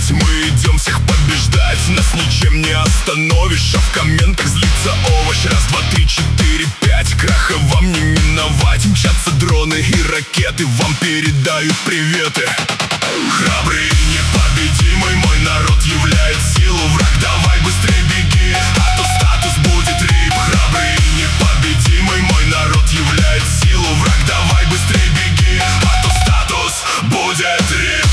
играть, мы идем всех побеждать. Нас ничем не остановишь, а в комментах злится овощ. Раз, два, три, четыре, пять, краха вам не миновать. Мчатся дроны и ракеты, вам передают приветы. Храбрый и непобедимый мой народ являет силу. Враг, давай быстрее беги, а то статус будет рип. Храбрый и непобедимый мой народ являет силу. Враг, давай быстрее беги, а то статус будет рип.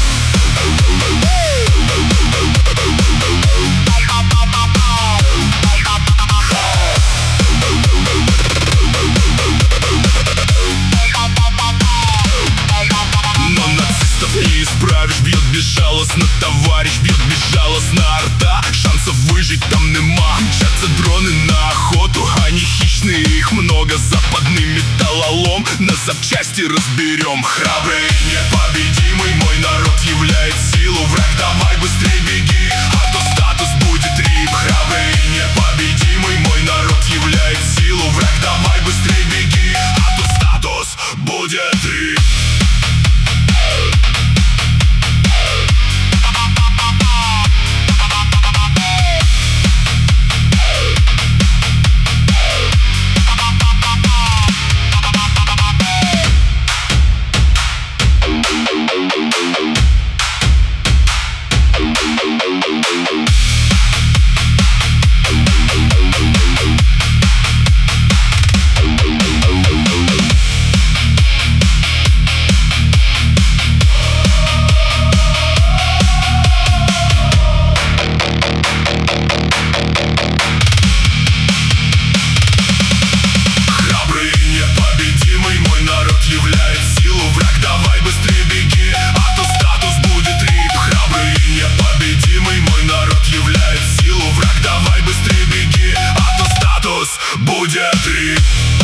Но нацистов не исправишь, бьет безжалостно товарищ, бьет безжалостно орда. Шансов выжить там нема. Мчатся дроны на охоту, они хищные, их много. Западный металлолом на запчасти разберем. Храбрый и непобедимый мой народ являет силу. Враг, давай быстрее беги, а то статус будет рип. Храбрый и непобедимый мой народ являет силу. Враг, давай быстрее беги, а то статус будет рип. Являет силу, враг, давай быстрее беги, а то статус будет рип. Храбрый и непобедимый мой народ являет силу. Враг, давай быстрее беги, а то статус будет рип.